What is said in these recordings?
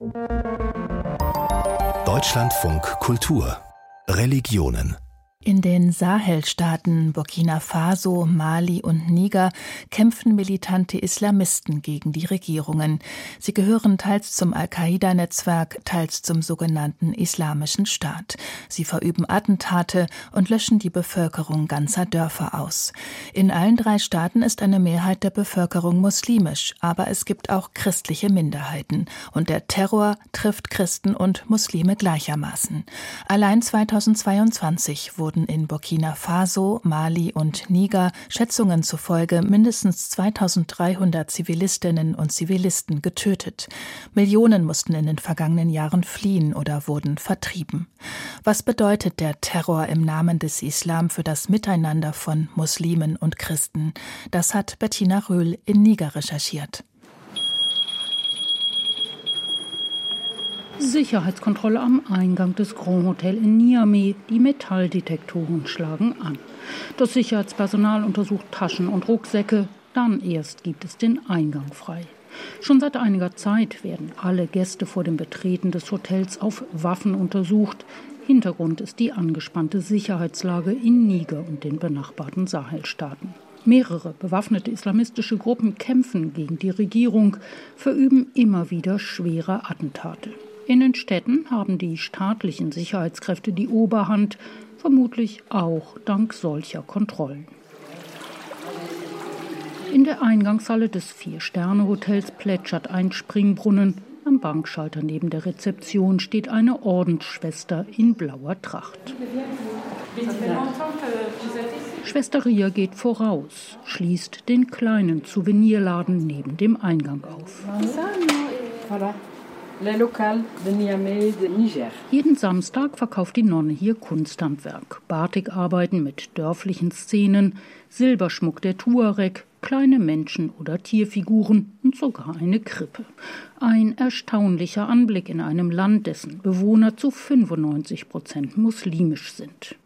Deutschlandfunk Kultur Religionen. In den Sahelstaaten Burkina Faso, Mali und Niger kämpfen militante Islamisten gegen die Regierungen. Sie gehören teils zum Al-Qaida-Netzwerk, teils zum sogenannten Islamischen Staat. Sie verüben Attentate und löschen die Bevölkerung ganzer Dörfer aus. In allen 3 Staaten ist eine Mehrheit der Bevölkerung muslimisch, aber es gibt auch christliche Minderheiten. Und der Terror trifft Christen und Muslime gleichermaßen. Allein 2022 wurden in Burkina Faso, Mali und Niger Schätzungen zufolge mindestens 2300 Zivilistinnen und Zivilisten getötet. Millionen mussten in den vergangenen Jahren fliehen oder wurden vertrieben. Was bedeutet der Terror im Namen des Islam für das Miteinander von Muslimen und Christen? Das hat Bettina Röhl in Niger recherchiert. Sicherheitskontrolle am Eingang des Grand Hotel in Niamey. Die Metalldetektoren schlagen an. Das Sicherheitspersonal untersucht Taschen und Rucksäcke. Dann erst gibt es den Eingang frei. Schon seit einiger Zeit werden alle Gäste vor dem Betreten des Hotels auf Waffen untersucht. Hintergrund ist die angespannte Sicherheitslage in Niger und den benachbarten Sahelstaaten. Mehrere bewaffnete islamistische Gruppen kämpfen gegen die Regierung, verüben immer wieder schwere Attentate. In den Städten haben die staatlichen Sicherheitskräfte die Oberhand, vermutlich auch dank solcher Kontrollen. In der Eingangshalle des 4-Sterne-Hotels plätschert ein Springbrunnen. Am Bankschalter neben der Rezeption steht eine Ordensschwester in blauer Tracht. Schwester Ria geht voraus, schließt den kleinen Souvenirladen neben dem Eingang auf. Jeden Samstag verkauft die Nonne hier Kunsthandwerk, Batikarbeiten mit dörflichen Szenen, Silberschmuck der Tuareg, kleine Menschen- oder Tierfiguren und sogar eine Krippe. Ein erstaunlicher Anblick in einem Land, dessen Bewohner zu 95% muslimisch sind.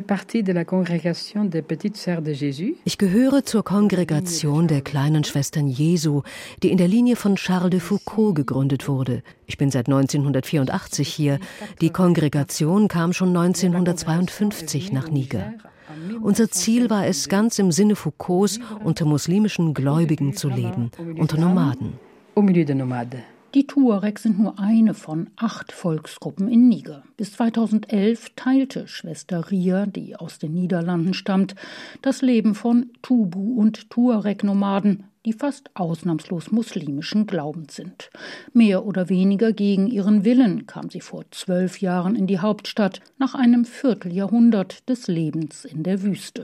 Ich gehöre zur Kongregation der kleinen Schwestern Jesu, die in der Linie von Charles de Foucault gegründet wurde. Ich bin seit 1984 hier. Die Kongregation kam schon 1952 nach Niger. Unser Ziel war es, ganz im Sinne Foucaults unter muslimischen Gläubigen zu leben, unter Nomaden. Die Tuareg sind nur eine von 8 Volksgruppen in Niger. Bis 2011 teilte Schwester Ria, die aus den Niederlanden stammt, das Leben von Tubu- und Tuareg-Nomaden, die fast ausnahmslos muslimischen Glaubens sind. Mehr oder weniger gegen ihren Willen kam sie vor 12 Jahren in die Hauptstadt, nach einem Vierteljahrhundert des Lebens in der Wüste.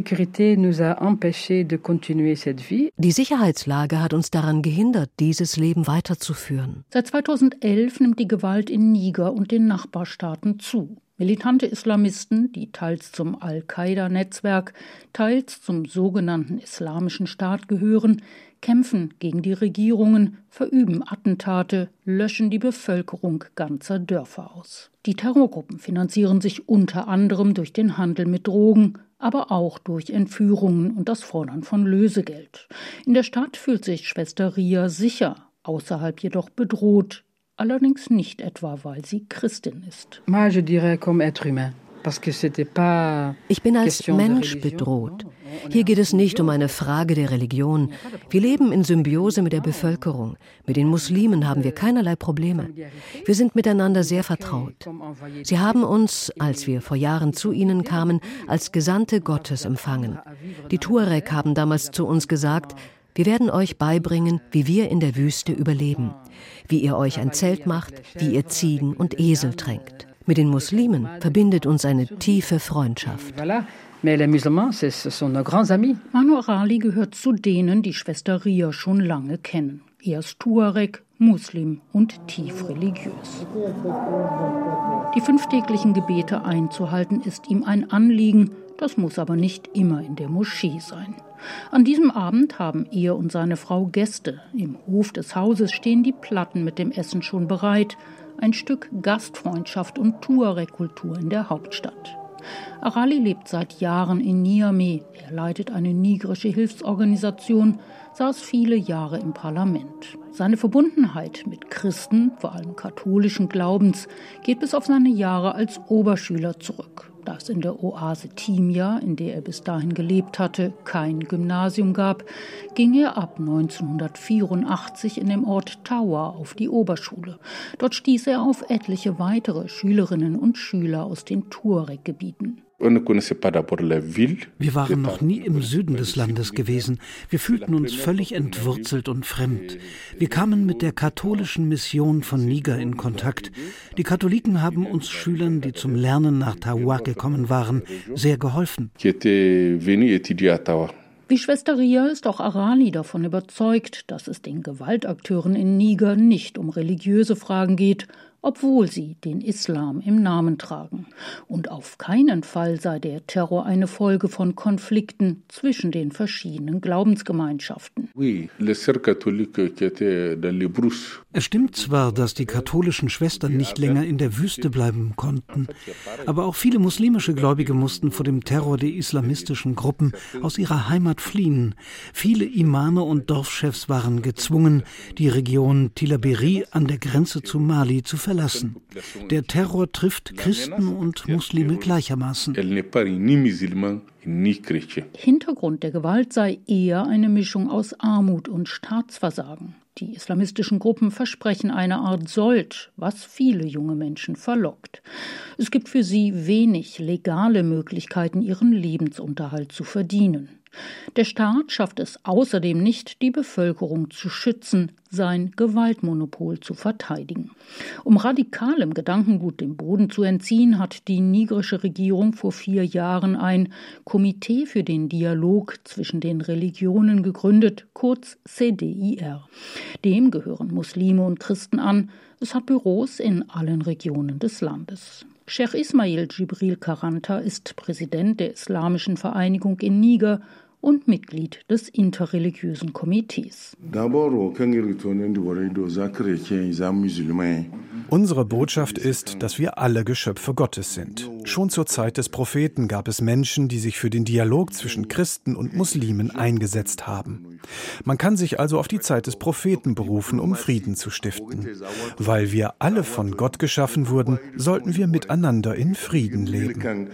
Die Sicherheitslage hat uns daran gehindert, dieses Leben weiterzuführen. Seit 2011 nimmt die Gewalt in Niger und den Nachbarstaaten zu. Militante Islamisten, die teils zum Al-Qaida-Netzwerk, teils zum sogenannten Islamischen Staat gehören, kämpfen gegen die Regierungen, verüben Attentate, löschen die Bevölkerung ganzer Dörfer aus. Die Terrorgruppen finanzieren sich unter anderem durch den Handel mit Drogen, aber auch durch Entführungen und das Fordern von Lösegeld. In der Stadt fühlt sich Schwester Ria sicher, außerhalb jedoch bedroht. Allerdings nicht etwa, weil sie Christin ist. Ich bin als Mensch bedroht. Hier geht es nicht um eine Frage der Religion. Wir leben in Symbiose mit der Bevölkerung. Mit den Muslimen haben wir keinerlei Probleme. Wir sind miteinander sehr vertraut. Sie haben uns, als wir vor Jahren zu ihnen kamen, als Gesandte Gottes empfangen. Die Tuareg haben damals zu uns gesagt: Wir werden euch beibringen, wie wir in der Wüste überleben, wie ihr euch ein Zelt macht, wie ihr Ziegen und Esel tränkt. Mit den Muslimen verbindet uns eine tiefe Freundschaft. Manu Arali gehört zu denen, die Schwester Ria schon lange kennen. Er ist Tuareg, Muslim und tief religiös. Die 5-täglichen Gebete einzuhalten ist ihm ein Anliegen, das muss aber nicht immer in der Moschee sein. An diesem Abend haben er und seine Frau Gäste. Im Hof des Hauses stehen die Platten mit dem Essen schon bereit. Ein Stück Gastfreundschaft und Tuareg-Kultur in der Hauptstadt. Arali lebt seit Jahren in Niamey. Er leitet eine nigrische Hilfsorganisation, saß viele Jahre im Parlament. Seine Verbundenheit mit Christen, vor allem katholischen Glaubens, geht bis auf seine Jahre als Oberschüler zurück. Da es in der Oase Timia, in der er bis dahin gelebt hatte, kein Gymnasium gab, ging er ab 1984 in dem Ort Tawa auf die Oberschule. Dort stieß er auf etliche weitere Schülerinnen und Schüler aus den Tuareg-Gebieten. Wir waren noch nie im Süden des Landes gewesen. Wir fühlten uns völlig entwurzelt und fremd. Wir kamen mit der katholischen Mission von Niger in Kontakt. Die Katholiken haben uns Schülern, die zum Lernen nach Tawa gekommen waren, sehr geholfen. Wie Schwester Ria ist auch Arali davon überzeugt, dass es den Gewaltakteuren in Niger nicht um religiöse Fragen geht, obwohl sie den Islam im Namen tragen. Und auf keinen Fall sei der Terror eine Folge von Konflikten zwischen den verschiedenen Glaubensgemeinschaften. Es stimmt zwar, dass die katholischen Schwestern nicht länger in der Wüste bleiben konnten, aber auch viele muslimische Gläubige mussten vor dem Terror der islamistischen Gruppen aus ihrer Heimat fliehen. Viele Imame und Dorfchefs waren gezwungen, die Region Tillabéri an der Grenze zu Mali zu verlassen. Der Terror trifft Christen und Muslime gleichermaßen. Hintergrund der Gewalt sei eher eine Mischung aus Armut und Staatsversagen. Die islamistischen Gruppen versprechen eine Art Sold, was viele junge Menschen verlockt. Es gibt für sie wenig legale Möglichkeiten, ihren Lebensunterhalt zu verdienen. Der Staat schafft es außerdem nicht, die Bevölkerung zu schützen, sein Gewaltmonopol zu verteidigen. Um radikalem Gedankengut den Boden zu entziehen, hat die nigrische Regierung vor 4 Jahren ein Komitee für den Dialog zwischen den Religionen gegründet, kurz CDIR. Dem gehören Muslime und Christen an. Es hat Büros in allen Regionen des Landes. Sheikh Ismail Jibril Karanta ist Präsident der Islamischen Vereinigung in Niger und Mitglied des interreligiösen Komitees. Unsere Botschaft ist, dass wir alle Geschöpfe Gottes sind. Schon zur Zeit des Propheten gab es Menschen, die sich für den Dialog zwischen Christen und Muslimen eingesetzt haben. Man kann sich also auf die Zeit des Propheten berufen, um Frieden zu stiften. Weil wir alle von Gott geschaffen wurden, sollten wir miteinander in Frieden leben.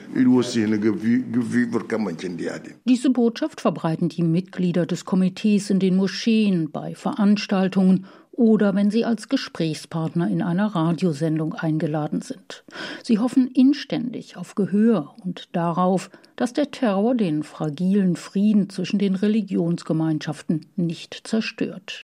Diese Botschaft verbreiten die Mitglieder des Komitees in den Moscheen, bei Veranstaltungen oder wenn sie als Gesprächspartner in einer Radiosendung eingeladen sind. Sie hoffen inständig auf Gehör und darauf, dass der Terror den fragilen Frieden zwischen den Religionsgemeinschaften nicht zerstört.